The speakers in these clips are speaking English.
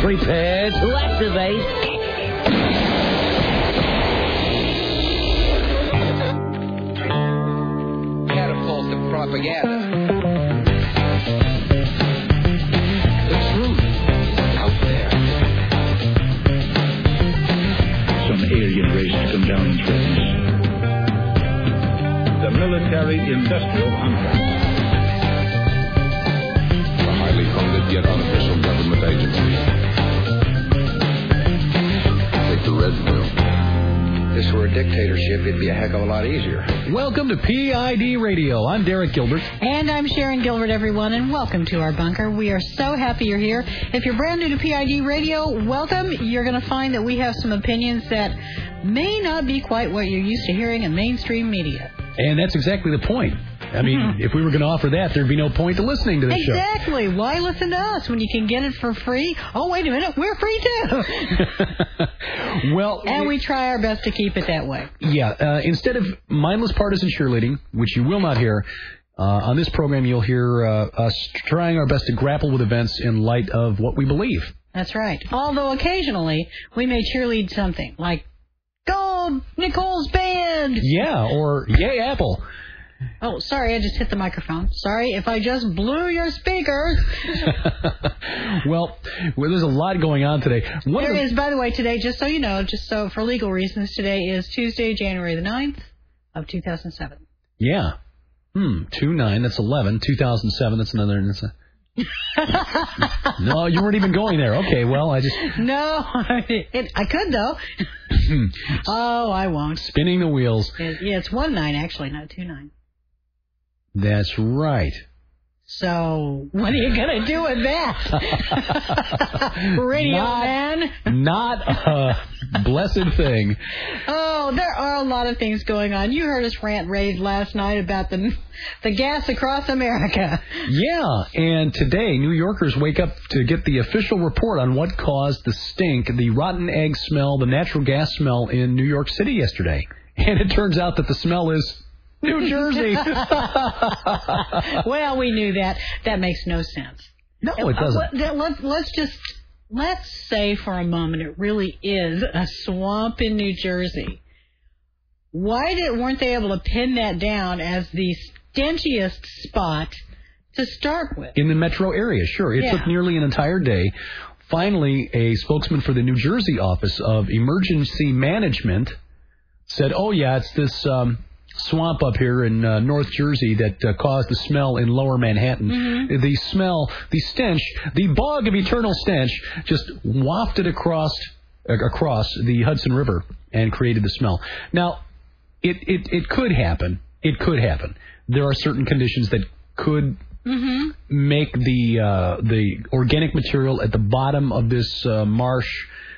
Prepare to activate. Catapult of propaganda. The truth is out there. Some alien race to come down and threaten us. The military-industrial complex. The highly funded yet unofficial government agencies. Take the red pill. If this were a dictatorship, it'd be a heck of a lot easier. Welcome to PID Radio. I'm Derek Gilbert. And I'm Sharon Gilbert, everyone, and welcome to our bunker. We are so happy you're here. If you're brand new to PID Radio, welcome. You're going to find that we have some opinions that may not be quite what you're used to hearing in mainstream media. And that's exactly the point. I mean, if we were going to offer that, there'd be no point to listening to this show. Exactly. Why listen to us when you can get it for free? Oh, wait a minute. We're free, too. Well, and we try our best to keep it that way. Yeah. Instead of mindless partisan cheerleading, which you will not hear, on this program you'll hear us trying our best to grapple with events in light of what we believe. That's right. Although occasionally we may cheerlead something like, go Nicole's band! Yeah, or yay Apple. Oh, sorry, I just hit the microphone. Sorry if I just blew your speakers. Well, there's a lot going on today. There is, by the way, today, just so you know, just so for legal reasons, today is Tuesday, January the 9th of 2007. Yeah. 2-9, that's 11. 2007, that's another... No, you weren't even going there. Okay, well, I just... No, I could, though. Oh, I won't. Spinning the wheels. Yeah, it's 1-9, actually, not 2-9. That's right. So, what are you going to do with that? Radio man? Not a blessed thing. Oh, there are a lot of things going on. You heard us rave last night about the gas across America. Yeah, and today New Yorkers wake up to get the official report on what caused the stink, the rotten egg smell, the natural gas smell in New York City yesterday. And it turns out that the smell is... New Jersey. Well, we knew that. That makes no sense. No, it doesn't. Let's say for a moment it really is a swamp in New Jersey. Why weren't they able to pin that down as the stinchiest spot to start with? In the metro area, sure. It took nearly an entire day. Finally, a spokesman for the New Jersey Office of Emergency Management said, oh, yeah, it's this... swamp up here in North Jersey that caused the smell in lower Manhattan. Mm-hmm. The smell, the stench, the bog of eternal stench just wafted across the Hudson River and created the smell. Now, it could happen. It could happen. There are certain conditions that could make the organic material at the bottom of this marsh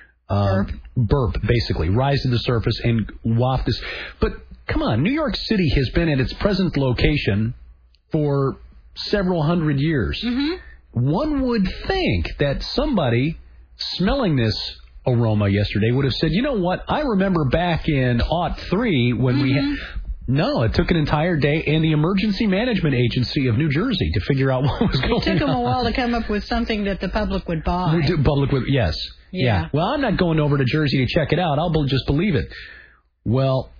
burp, basically, rise to the surface and waft this. But come on, New York City has been at its present location for several hundred years. Mm-hmm. One would think that somebody smelling this aroma yesterday would have said, you know what, I remember back in '03 when we had... No, it took an entire day and the Emergency Management Agency of New Jersey to figure out what was going on. It took them a while to come up with something that the public would buy. Yes. Yeah. Well, I'm not going over to Jersey to check it out. I'll just believe it. Well,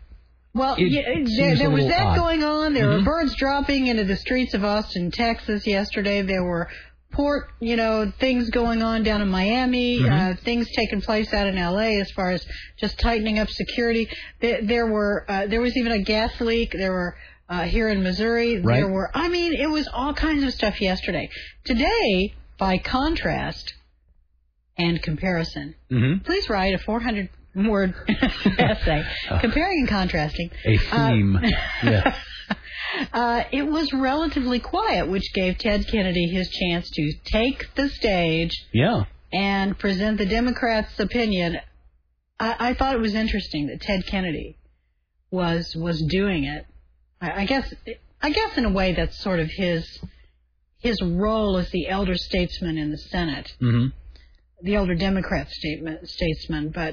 there was that going on. There were birds dropping into the streets of Austin, Texas yesterday. There were port, things going on down in Miami, things taking place out in L.A. as far as just tightening up security. There was even a gas leak. There were here in Missouri. Right. It was all kinds of stuff yesterday. Today, by contrast and comparison, please write a 400-word essay comparing and contrasting. A theme. Yeah. It was relatively quiet, which gave Ted Kennedy his chance to take the stage and present the Democrats' opinion. I thought it was interesting that Ted Kennedy was doing it. I guess in a way that's sort of his role as the elder statesman in the Senate. Mm-hmm. The older Democrat statesman, but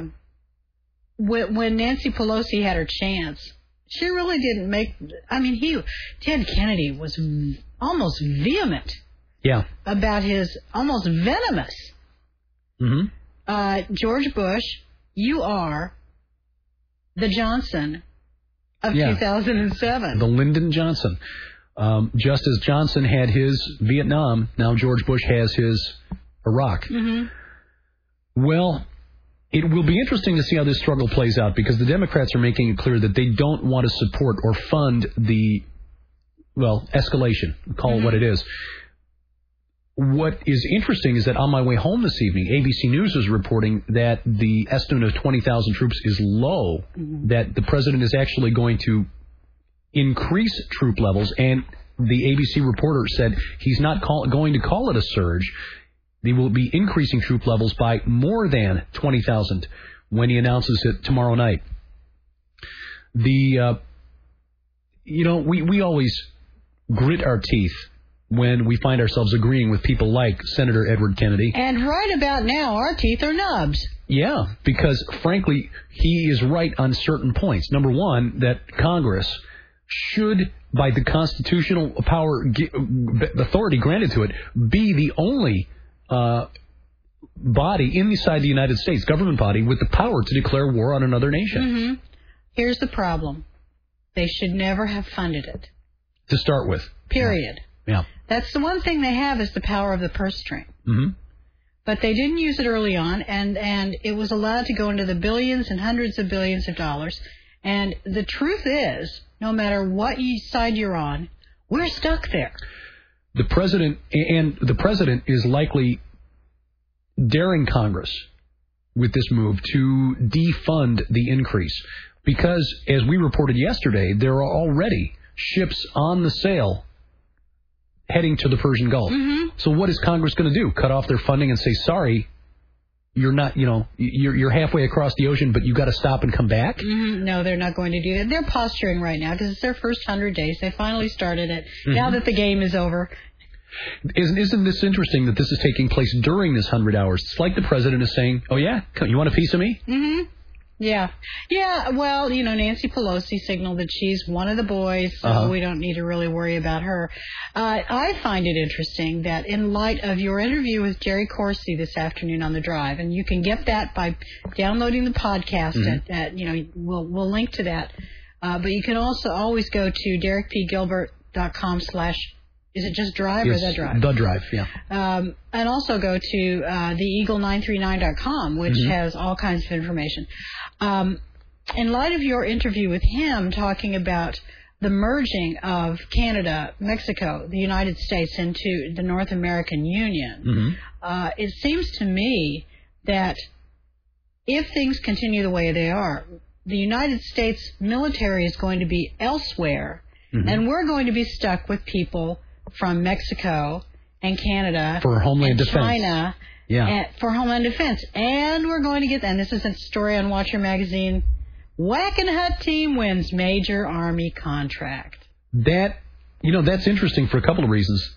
when Nancy Pelosi had her chance, she really didn't make... Ted Kennedy was almost vehement about his... almost venomous Mm-hmm. George Bush, you are the Johnson of 2007. The Lyndon Johnson. Just as Johnson had his Vietnam, now George Bush has his Iraq. Mm-hmm. Well, it will be interesting to see how this struggle plays out, because the Democrats are making it clear that they don't want to support or fund the, escalation. Call it what it is. What is interesting is that on my way home this evening, ABC News is reporting that the estimate of 20,000 troops is low, that the president is actually going to increase troop levels, and the ABC reporter said he's not going to call it a surge. They will be increasing troop levels by more than 20,000 when he announces it tomorrow night. We always grit our teeth when we find ourselves agreeing with people like Senator Edward Kennedy. And right about now, our teeth are nubs. Yeah, because, frankly, he is right on certain points. Number one, that Congress should, by the constitutional power, authority granted to it, be the only body inside the United States, government body, with the power to declare war on another nation. Mm-hmm. Here's the problem. They should never have funded it. To start with. Period. Yeah. That's the one thing they have, is the power of the purse string. Mm-hmm. But they didn't use it early on, and it was allowed to go into the billions and hundreds of billions of dollars. And the truth is, no matter what side you're on, we're stuck there. The president is likely daring Congress with this move to defund the increase, because, as we reported yesterday, there are already ships on the sail heading to the Persian Gulf. Mm-hmm. So what is Congress going to do? Cut off their funding and say, sorry, you're not, you're halfway across the ocean, but you got to stop and come back? Mm-hmm. No, they're not going to do that. They're posturing right now because it's their first 100 days. They finally started it. Mm-hmm. Now that the game is over. Isn't this interesting that this is taking place during this 100 hours? It's like the president is saying, oh, yeah, you want a piece of me? Mm-hmm. Yeah. Yeah, well, Nancy Pelosi signaled that she's one of the boys, so we don't need to really worry about her. I find it interesting that in light of your interview with Jerry Corsi this afternoon on The Drive, and you can get that by downloading the podcast, we'll link to that. But you can also always go to DerekPGilbert.com/ is it just Drive or The Drive? The Drive, yeah. And also go to theeagle939.com, which has all kinds of information. In light of your interview with him talking about the merging of Canada, Mexico, the United States into the North American Union, it seems to me that if things continue the way they are, the United States military is going to be elsewhere, and we're going to be stuck with people from Mexico and Canada for Homeland and Defense. China for Homeland Defense. And we're going to get, and this is a story on Watcher Magazine, Wackenhut team wins major Army contract. That's interesting for a couple of reasons.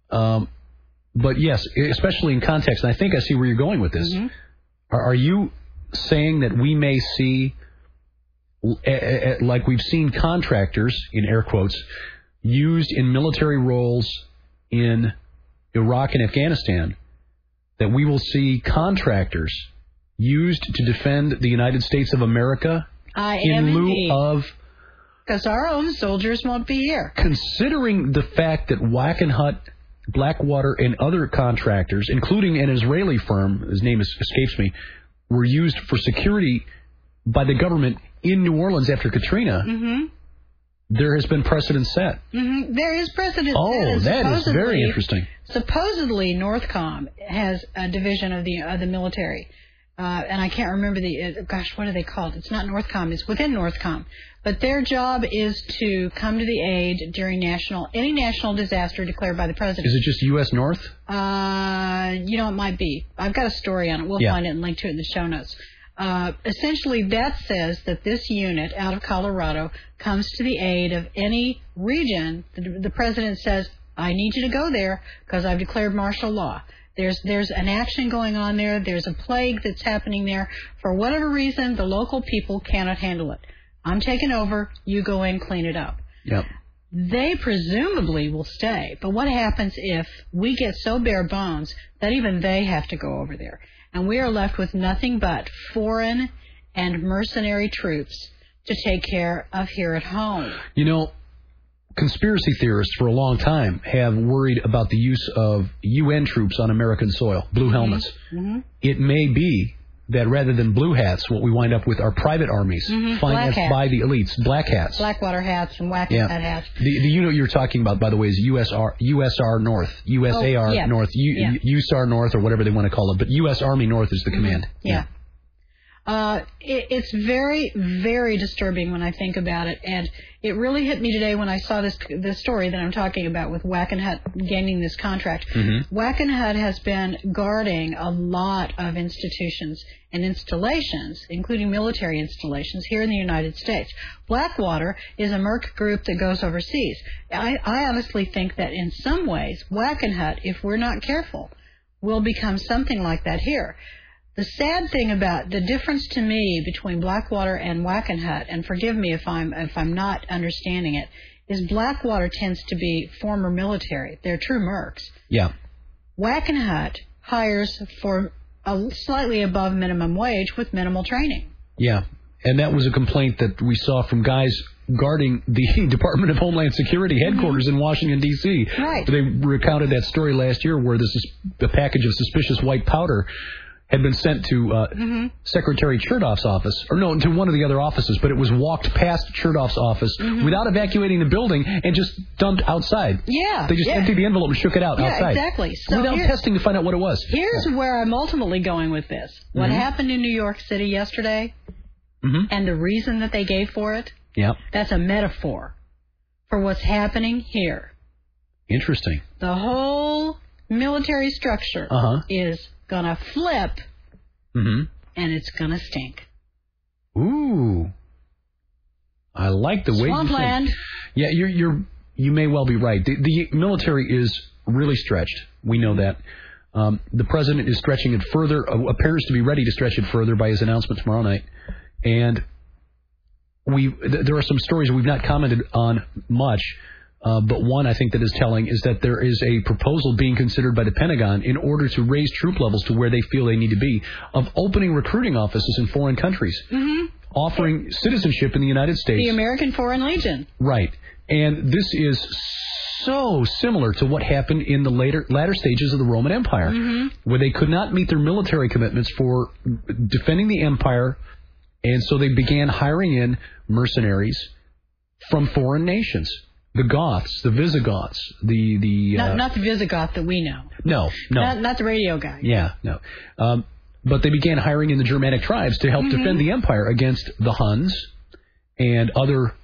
But yes, especially in context, and I think I see where you're going with this. Mm-hmm. Are you saying that we may see, like we've seen contractors, in air quotes, used in military roles in Iraq and Afghanistan, that we will see contractors used to defend the United States of America in lieu of... Because our own soldiers won't be here. Considering the fact that Wackenhut, Blackwater, and other contractors, including an Israeli firm, his name escapes me, were used for security by the government in New Orleans after Katrina... There has been precedent set. There is precedent set. Oh, that is very interesting. Supposedly, Northcom has a division of the military. And I can't remember what are they called? It's not Northcom. It's within Northcom. But their job is to come to the aid during any national disaster declared by the president. Is it just U.S. North? It might be. I've got a story on it. We'll find it and link to it in the show notes. Essentially, that says that this unit out of Colorado comes to the aid of any region. The president says, I need you to go there because I've declared martial law. There's an action going on there. There's a plague that's happening there. For whatever reason, the local people cannot handle it. I'm taking over. You go in, clean it up. Yep. they presumably will stay. But what happens if we get so bare bones that even they have to go over there? And we are left with nothing but foreign and mercenary troops to take care of here at home. You know, conspiracy theorists for a long time have worried about the use of UN troops on American soil, blue helmets. Mm-hmm. It may be that rather than blue hats, what we wind up with are private armies financed by the elites, black hats. Blackwater hats and hat hats. The unit you're talking about, by the way, is USR North, USAR North, USAR North, or whatever they want to call it. But U.S. Army North is the command. Yeah. It's very, very disturbing when I think about it, and it really hit me today when I saw this story that I'm talking about with Wackenhut gaining this contract. Mm-hmm. Wackenhut has been guarding a lot of institutions and installations, including military installations, here in the United States. Blackwater is a Merc group that goes overseas. I honestly think that in some ways, Wackenhut, if we're not careful, will become something like that here. The sad thing about the difference to me between Blackwater and Wackenhut, and forgive me if I'm not understanding it, is Blackwater tends to be former military. They're true Mercs. Yeah. Wackenhut hires for a slightly above minimum wage with minimal training. Yeah, and that was a complaint that we saw from guys guarding the Department of Homeland Security headquarters in Washington, D.C. Right. They recounted that story last year where the package of suspicious white powder had been sent to Secretary Chertoff's office, to one of the other offices, but it was walked past Chertoff's office without evacuating the building and just dumped outside. Yeah. They just emptied the envelope and shook it out outside. Yeah, exactly. So without testing to find out what it was. Here's where I'm ultimately going with this. What happened in New York City yesterday, and the reason that they gave for it, that's a metaphor for what's happening here. Interesting. The whole military structure is going to flip, and it's going to stink. Ooh. I like the way you Swampland. think. Yeah, you may well be right. The military is really stretched. We know that. The president is stretching it further, appears to be ready to stretch it further by his announcement tomorrow night. And there are some stories we've not commented on much, but one I think that is telling is that there is a proposal being considered by the Pentagon in order to raise troop levels to where they feel they need to be, of opening recruiting offices in foreign countries, offering citizenship in the United States. The American Foreign Legion. Right. And this is so similar to what happened in the latter stages of the Roman Empire, where they could not meet their military commitments for defending the empire, and so they began hiring in mercenaries from foreign nations. The Goths, the Visigoths, not the Visigoth that we know. No. Not the radio guy. Yeah, no. But they began hiring in the Germanic tribes to help defend the empire against the Huns and other,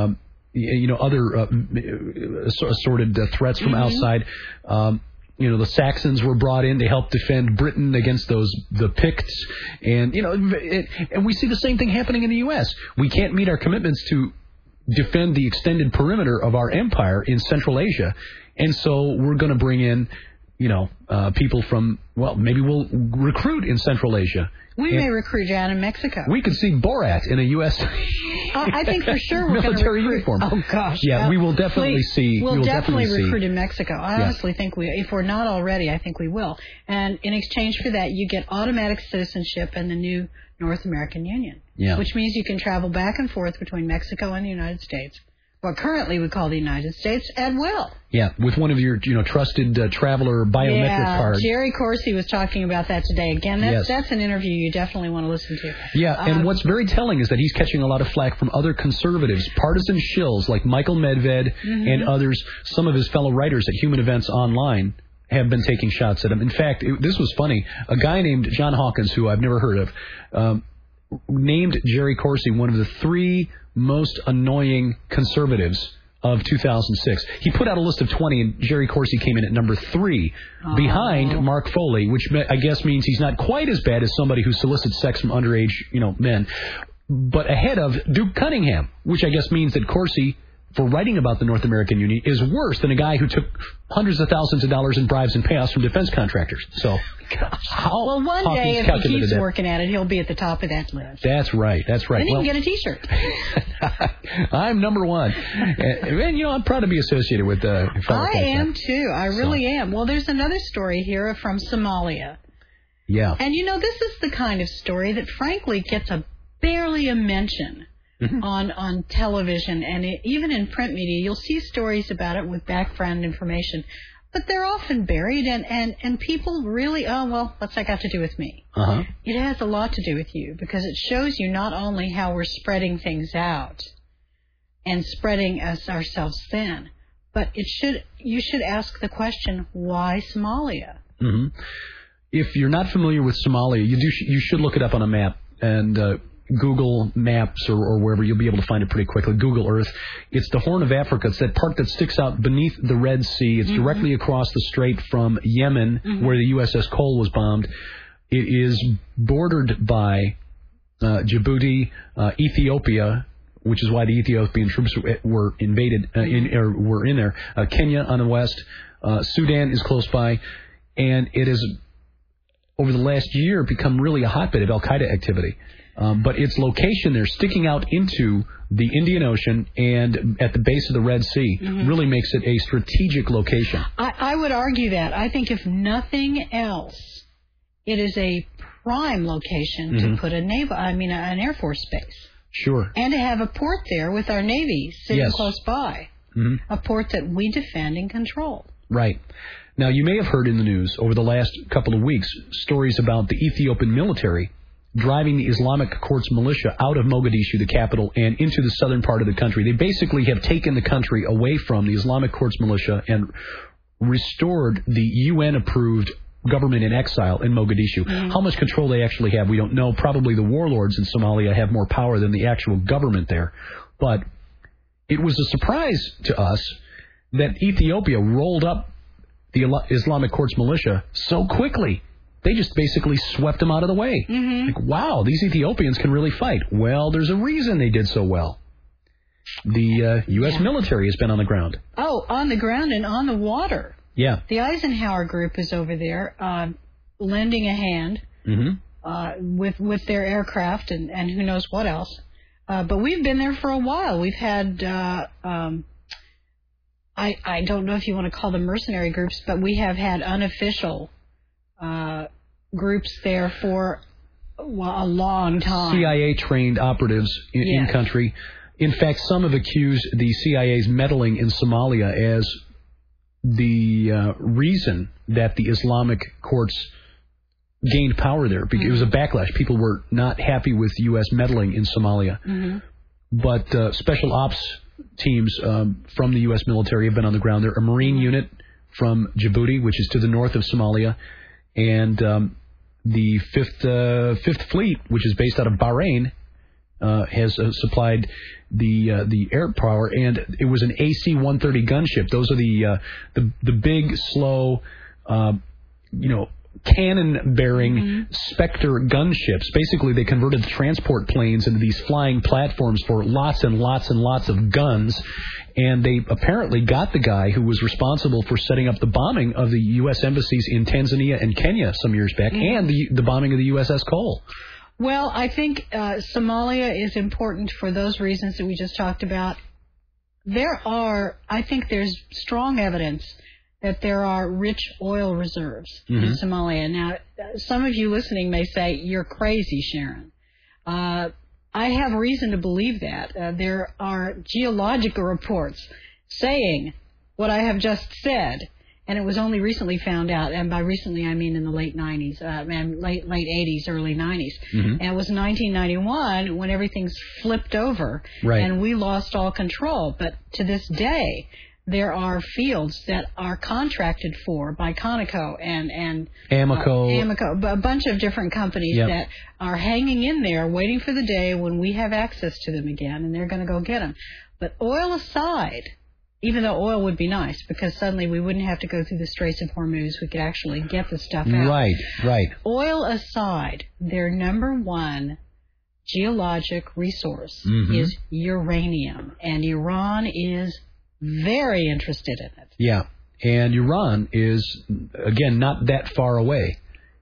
assorted threats from outside. The Saxons were brought in to help defend Britain against the Picts, and and we see the same thing happening in the U.S. We can't meet our commitments to defend the extended perimeter of our empire in Central Asia, and so we're going to bring in, people from, maybe we'll recruit in Central Asia. We may recruit down in Mexico. We could see Borat in a U.S. I think for sure we're military going to uniform. Oh gosh! Yeah, we will definitely see. We'll definitely recruit in Mexico. I honestly think if we're not already, I think we will. And in exchange for that, you get automatic citizenship in the new North American Union, which means you can travel back and forth between Mexico and the United States. What currently we call the United States, at will. Yeah, with one of your trusted traveler biometric cards. Jerry Corsi was talking about that today. Again, that's an interview you definitely want to listen to. Yeah, and what's very telling is that he's catching a lot of flack from other conservatives, partisan shills like Michael Medved and others. Some of his fellow writers at Human Events Online have been taking shots at him. In fact, this was funny. A guy named John Hawkins, who I've never heard of, named Jerry Corsi one of the 3 most annoying conservatives of 2006. He put out a list of 20, and Jerry Corsi came in at number 3, behind Mark Foley, which I guess means he's not quite as bad as somebody who solicits sex from underage, men, but ahead of Duke Cunningham, which I guess means that Corsi for writing about the North American Union is worse than a guy who took hundreds of thousands of dollars in bribes and payoffs from defense contractors. So, well, one day if he keeps working at it, he'll be at the top of that list. That's right. That's right. Then he can get a T-shirt. I'm number one, and I'm proud to be associated with. I am too. I really am. Well, there's another story here from Somalia. Yeah. And this is the kind of story that, frankly, gets barely a mention. On television and even in print media. You'll see stories about it with background information, but they're often buried and people really, what's that got to do with me? Uh-huh. It has a lot to do with you because it shows you not only how we're spreading things out and spreading ourselves thin, but you should ask the question, why Somalia? Mm-hmm. If you're not familiar with Somalia, you should look it up on a map and Google Maps or wherever, you'll be able to find it pretty quickly. Google Earth. It's the Horn of Africa. It's that part that sticks out beneath the Red Sea. It's directly across the strait from Yemen, where the USS Cole was bombed. It is bordered by Djibouti, Ethiopia, which is why the Ethiopian troops were invaded, were in there. Kenya on the west. Sudan is close by. And it has, over the last year, become really a hotbed of al-Qaeda activity. But its location there, sticking out into the Indian Ocean and at the base of the Red Sea, really makes it a strategic location. I would argue that. I think if nothing else, it is a prime location to put an Air Force base. Sure. And to have a port there with our Navy sitting close by. A port that we defend and control. Right. Now, you may have heard in the news over the last couple of weeks stories about the Ethiopian military driving the Islamic Courts militia out of Mogadishu, the capital, and into the southern part of the country. They basically have taken the country away from the Islamic Courts militia and restored the UN-approved government in exile in Mogadishu. How much control they actually have, we don't know. Probably the warlords in Somalia have more power than the actual government there. But it was a surprise to us that Ethiopia rolled up the Islamic Courts militia so quickly. They just basically swept them out of the way. Like, wow, these Ethiopians can really fight. Well, there's a reason they did so well. The U.S. military has been on the ground. Oh, on the ground and on the water. Yeah. The Eisenhower Group is over there lending a hand with their aircraft and who knows what else. But we've been there for a while. We've had, I don't know if you want to call them mercenary groups, but we have had unofficial groups there for a long time. CIA-trained operatives in country. In fact, some have accused the CIA's meddling in Somalia as the reason that the Islamic courts gained power there. It was a backlash. People were not happy with U.S. meddling in Somalia. But special ops teams from the U.S. military have been on the ground there. A Marine unit from Djibouti, which is to the north of Somalia, and the Fifth Fleet, which is based out of Bahrain, has supplied the air power, and it was an AC-130 gunship. Those are the big, slow, cannon-bearing Spectre gunships. Basically, they converted the transport planes into these flying platforms for lots and lots and lots of guns. And they apparently got the guy who was responsible for setting up the bombing of the U.S. embassies in Tanzania and Kenya some years back, and the bombing of the USS Cole. Well, I think Somalia is important for those reasons that we just talked about. I think there's strong evidence that there are rich oil reserves in Somalia. Now, some of you listening may say, you're crazy, Sharon. I have reason to believe that. There are geological reports saying what I have just said, and it was only recently found out, and by recently I mean in the late 90s, late 80s, early 90s. And it was 1991 when everything's flipped over, and we lost all control. But to this day, there are fields that are contracted for by Conoco and Amoco, a bunch of different companies that are hanging in there waiting for the day when we have access to them again, and they're going to go get them. But oil aside, even though oil would be nice because suddenly we wouldn't have to go through the Straits of Hormuz, we could actually get the stuff out. Right. Oil aside, their number one geologic resource is uranium, and Iran is very interested in it. Yeah, and Iran is, again, not that far away.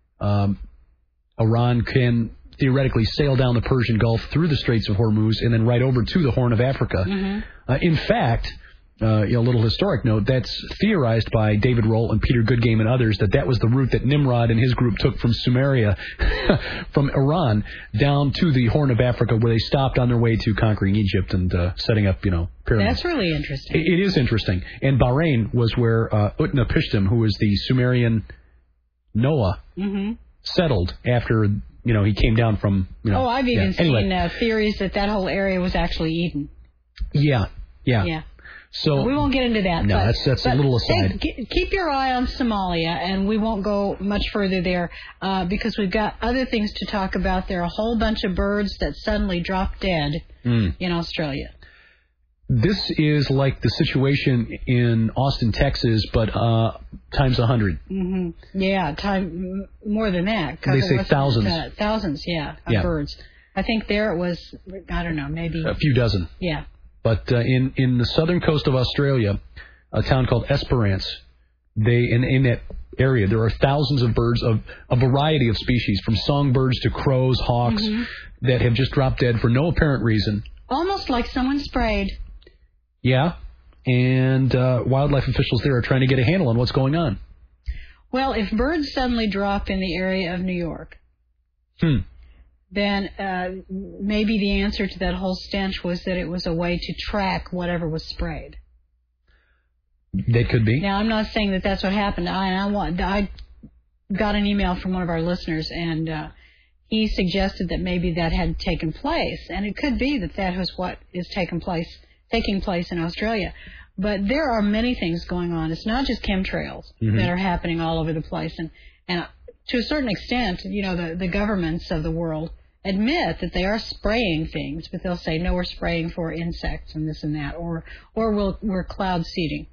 Iran can theoretically sail down the Persian Gulf through the Straits of Hormuz and then right over to the Horn of Africa. In fact, a little historic note, that's theorized by David Roll and Peter Goodgame and others that was the route that Nimrod and his group took from Sumeria, from Iran, down to the Horn of Africa, where they stopped on their way to conquering Egypt and setting up, pyramids. That's really interesting. It is interesting. And Bahrain was where Utnapishtim, who was the Sumerian Noah, settled after, he came down from, I've even seen theories that whole area was actually Eden. Yeah. So we won't get into that. No, that's a little aside. Keep your eye on Somalia, and we won't go much further there because we've got other things to talk about. There are a whole bunch of birds that suddenly dropped dead in Australia. This is like the situation in Austin, Texas, but times 100. Yeah, more than that. They say thousands. Thousands, of birds. I think there it was, I don't know, maybe a few dozen. Yeah. But in the southern coast of Australia, a town called Esperance, in that area there are thousands of birds of a variety of species, from songbirds to crows, hawks, that have just dropped dead for no apparent reason. Almost like someone sprayed. Yeah, and wildlife officials there are trying to get a handle on what's going on. Well, if birds suddenly drop in the area of New York, then maybe the answer to that whole stench was that it was a way to track whatever was sprayed. That could be. Now, I'm not saying that that's what happened. I got an email from one of our listeners, and he suggested that maybe that had taken place, and it could be that was what is taking place in Australia. But there are many things going on. It's not just chemtrails that are happening all over the place, and to a certain extent, the governments of the world admit that they are spraying things, but they'll say, no, we're spraying for insects and this and that, or we're cloud seeding.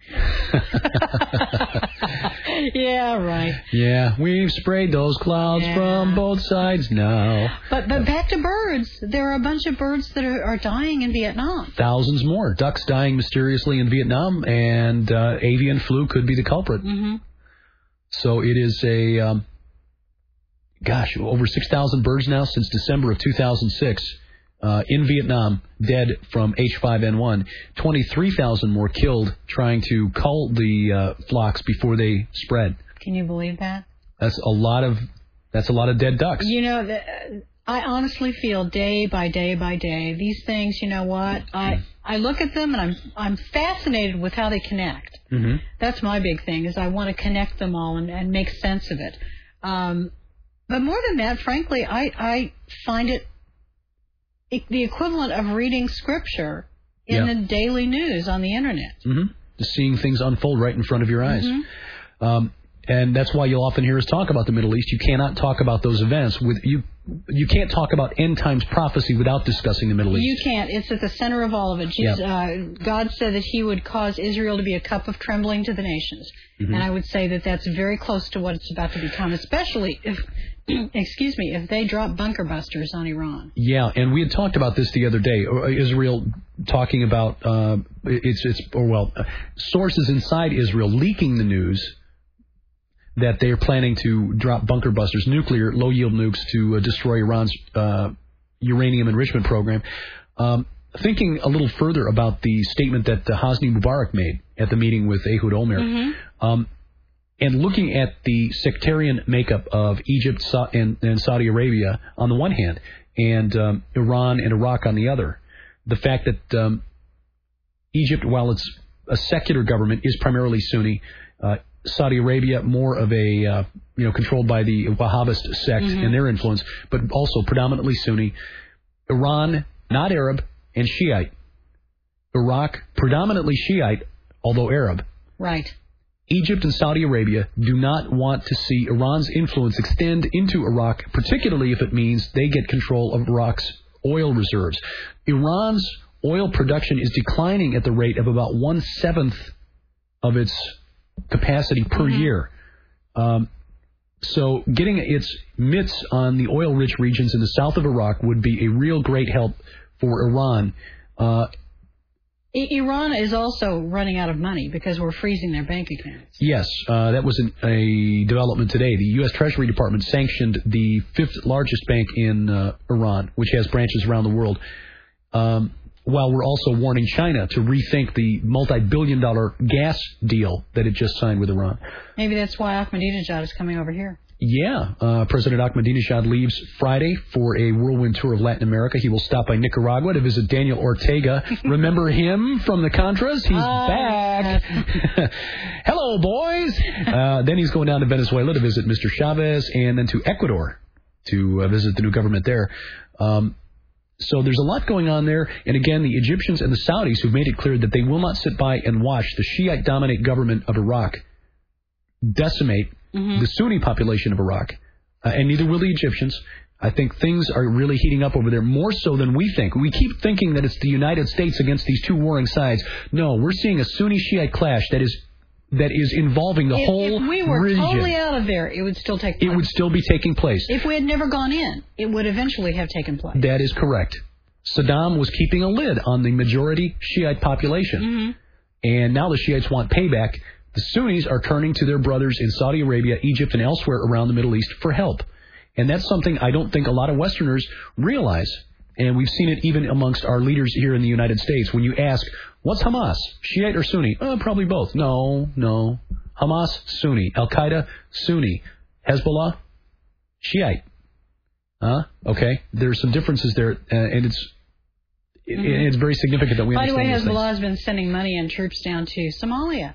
Yeah, right. Yeah, we've sprayed those clouds from both sides now. But back to birds. There are a bunch of birds that are dying in Vietnam. Thousands more. Ducks dying mysteriously in Vietnam, and avian flu could be the culprit. So it is over 6,000 birds now since December of 2006 in Vietnam dead from H5N1. 23,000 more killed trying to cull the flocks before they spread. Can you believe that? That's a lot of dead ducks. I honestly feel day by day by day, these things, you know what? I look at them and I'm fascinated with how they connect. That's my big thing, is I want to connect them all and make sense of it. But more than that, frankly, I find it the equivalent of reading scripture in the daily news on the internet. Just seeing things unfold right in front of your eyes. And that's why you'll often hear us talk about the Middle East. You cannot talk about those events you can't talk about end times prophecy without discussing the Middle East. You can't. It's at the center of all of it. Jesus, God said that he would cause Israel to be a cup of trembling to the nations. And I would say that that's very close to what it's about to become, especially if, if they drop bunker busters on Iran. Yeah, and we had talked about this the other day. Israel talking about sources inside Israel leaking the news that they are planning to drop bunker busters, nuclear low-yield nukes, to destroy Iran's uranium enrichment program. Thinking a little further about the statement that Hosni Mubarak made at the meeting with Ehud Olmert, and looking at the sectarian makeup of Egypt and Saudi Arabia on the one hand, and Iran and Iraq on the other, the fact that Egypt, while it's a secular government, is primarily Sunni. Saudi Arabia, more of a, controlled by the Wahhabist sect and their influence, but also predominantly Sunni. Iran, not Arab, and Shiite. Iraq, predominantly Shiite, although Arab. Right. Egypt and Saudi Arabia do not want to see Iran's influence extend into Iraq, particularly if it means they get control of Iraq's oil reserves. Iran's oil production is declining at the rate of about 1/7 of its capacity per year. So getting its mitts on the oil-rich regions in the south of Iraq would be a real great help for Iran. Iran is also running out of money because we're freezing their bank accounts. Yes, that was a development today. The U.S. Treasury Department sanctioned the fifth largest bank in Iran, which has branches around the world, while we're also warning China to rethink the multi-billion-dollar gas deal that it just signed with Iran. Maybe that's why Ahmadinejad is coming over here. Yeah, President Ahmadinejad leaves Friday for a whirlwind tour of Latin America. He will stop by Nicaragua to visit Daniel Ortega. Remember him from the Contras? He's back. Hello, boys. Then he's going down to Venezuela to visit Mr. Chavez, and then to Ecuador to visit the new government there. So there's a lot going on there. And again, the Egyptians and the Saudis who've made it clear that they will not sit by and watch the Shiite-dominate government of Iraq decimate the Sunni population of Iraq, and neither will the Egyptians. I think things are really heating up over there, more so than we think. We keep thinking that it's the United States against these two warring sides. No, we're seeing a Sunni-Shiite clash that is involving the whole region. If we were totally out of there, it would still take place. It would still be taking place. If we had never gone in, it would eventually have taken place. That is correct. Saddam was keeping a lid on the majority Shiite population, and now the Shiites want payback. The Sunnis are turning to their brothers in Saudi Arabia, Egypt, and elsewhere around the Middle East for help. And that's something I don't think a lot of Westerners realize. And we've seen it even amongst our leaders here in the United States. When you ask, what's Hamas, Shiite or Sunni? Probably both. No. Hamas, Sunni. Al-Qaeda, Sunni. Hezbollah, Shiite. Okay. There's some differences there, and it's very significant that we understand. By the way, Hezbollah things. Has been sending money and troops down to Somalia.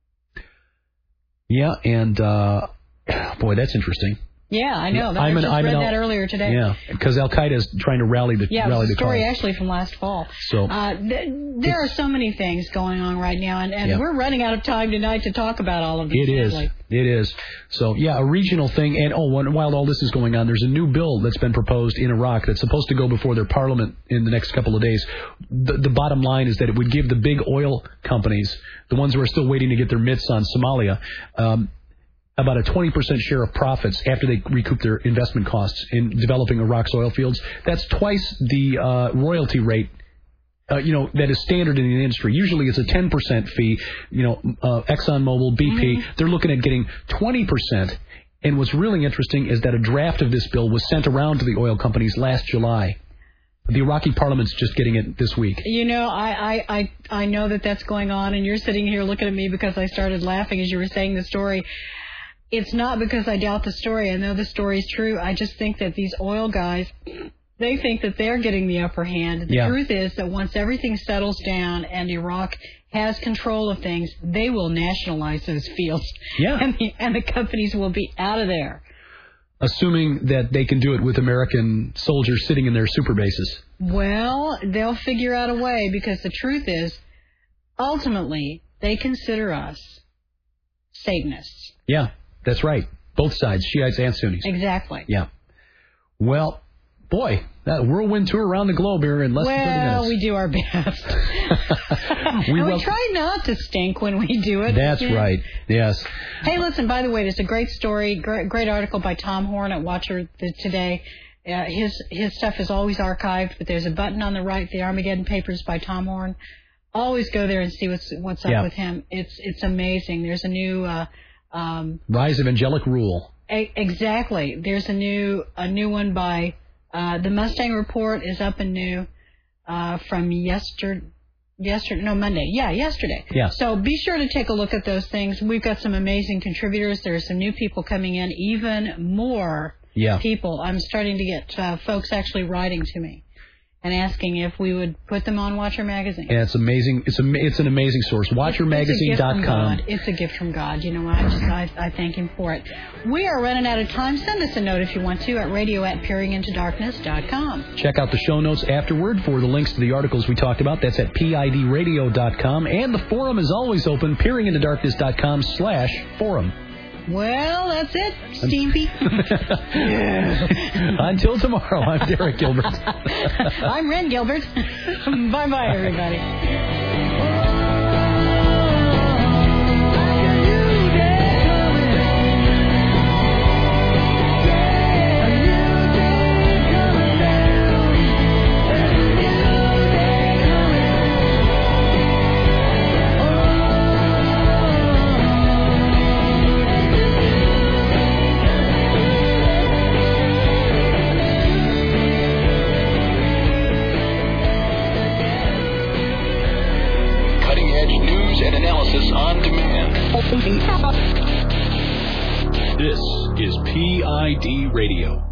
Yeah, and boy, that's interesting. Yeah, I know. I just read that earlier today. Yeah, because Al-Qaeda is trying to rally the it was a story actually from last fall. So there are so many things going on right now, and we're running out of time tonight to talk about all of these. It is. So, yeah, a regional thing. And, while all this is going on, there's a new bill that's been proposed in Iraq that's supposed to go before their parliament in the next couple of days. The bottom line is that it would give the big oil companies, the ones who are still waiting to get their mitts on Somalia, about a 20% share of profits after they recoup their investment costs in developing Iraq's oil fields. That's twice the royalty rate, that is standard in the industry. Usually it's a 10% fee. ExxonMobil, BP, they're looking at getting 20%. And what's really interesting is that a draft of this bill was sent around to the oil companies last July. The Iraqi parliament's just getting it this week. I know that's going on, and you're sitting here looking at me because I started laughing as you were saying the story. It's not because I doubt the story. I know the story's true. I just think that these oil guys, they think that they're getting the upper hand. The truth is that once everything settles down and Iraq has control of things, they will nationalize those fields. Yeah. And the companies will be out of there. Assuming that they can do it with American soldiers sitting in their super bases. Well, they'll figure out a way, because the truth is, ultimately, they consider us Satanists. Yeah, that's right. Both sides, Shiites and Sunnis. Exactly. Yeah. Well, boy, that whirlwind tour around the globe here in less than 30 minutes. Well, we do our best. we try not to stink when we do it. That's right. Yes. Hey, listen, by the way, there's a great story, great article by Tom Horn at Watcher today. His stuff is always archived, but there's a button on the right, the Armageddon Papers by Tom Horn. Always go there and see what's up with him. It's amazing. There's a new Rise of Angelic Rule. Exactly. There's a new one by the Mustang Report is up and new from yesterday. Monday. Yeah, yesterday. Yeah. So be sure to take a look at those things. We've got some amazing contributors. There are some new people coming in, even more people. I'm starting to get folks actually writing to me and asking if we would put them on Watcher Magazine. Yeah, it's amazing. It's an amazing source. WatcherMagazine.com. It's a gift from God. You know what? I thank Him for it. We are running out of time. Send us a note if you want to at radio@peeringintodarkness.com. Check out the show notes afterward for the links to the articles we talked about. That's at PIDradio.com. And the forum is always open, peeringintodarkness.com/forum. Well, that's it, Steampy. Until tomorrow, I'm Derek Gilbert. I'm Ren Gilbert. Bye-bye, everybody. WID Radio.